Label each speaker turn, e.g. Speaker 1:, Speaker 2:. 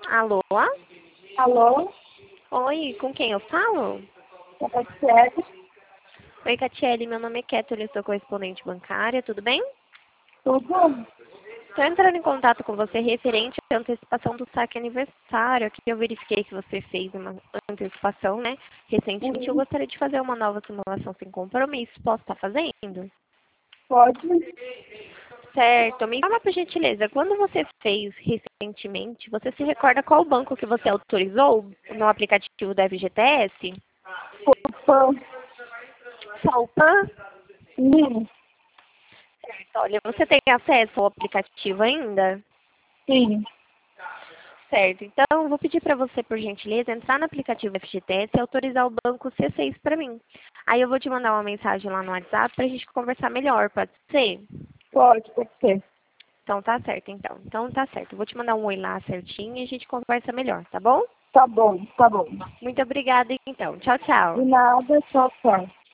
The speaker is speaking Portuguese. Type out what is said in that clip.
Speaker 1: Alô?
Speaker 2: Alô?
Speaker 1: Oi, com quem eu falo?
Speaker 2: É Catiele?
Speaker 1: Oi, Catiele, meu nome é Kétoli, eu sou correspondente bancária, tudo bem?
Speaker 2: Tudo?
Speaker 1: Estou entrando em contato com você referente à antecipação do saque aniversário, que eu verifiquei que você fez uma antecipação, né? Recentemente eu
Speaker 2: Uhum.
Speaker 1: gostaria de fazer uma nova simulação sem compromisso. Posso estar fazendo?
Speaker 2: Pode?
Speaker 1: Certo. Me fala por gentileza, quando você fez recentemente, você se recorda qual banco que você autorizou no aplicativo da FGTS?
Speaker 2: Opa.
Speaker 1: Salpan?
Speaker 2: Sim.
Speaker 1: Certo. Olha, você tem acesso ao aplicativo ainda?
Speaker 2: Sim.
Speaker 1: Certo. Então, vou pedir para você, por gentileza, entrar no aplicativo FGTS e autorizar o banco C6 para mim. Aí eu vou te mandar uma mensagem lá no WhatsApp para a gente conversar melhor, pode ser?
Speaker 2: Pode ser.
Speaker 1: Então, tá certo, então. Então, tá certo. Eu vou te mandar um oi lá certinho e a gente conversa melhor, tá bom?
Speaker 2: Tá bom, tá bom.
Speaker 1: Muito obrigada, então. Tchau,
Speaker 2: De
Speaker 1: tchau.
Speaker 2: nada, tchau, tchau.